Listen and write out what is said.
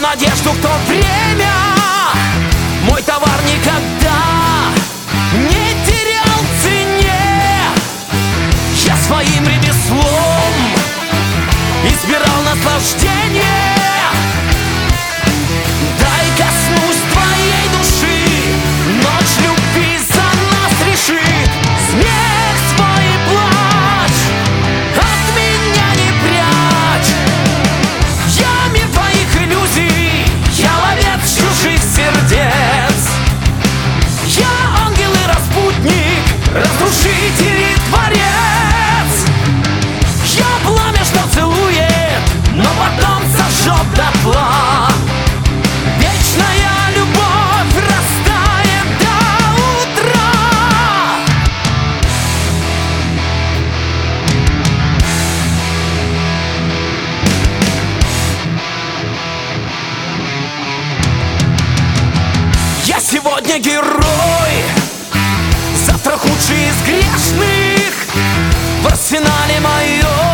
надежду в то время. Мой товар никогда не терял в цене. Я своим ремеслом избирал наслаждение. Дай коснусь твоей души, ночь любви за нас решит. Смех свой и плачь, от меня не прячь. Я мир твоих иллюзий, я ловец чужих сердец. Я ангел и распутник, разрушитель и творец. Я пламя, что целует, но потом сожжет дотла. Вечная любовь растает до утра. Я сегодня герой, завтра худший из грешных. В арсенале моем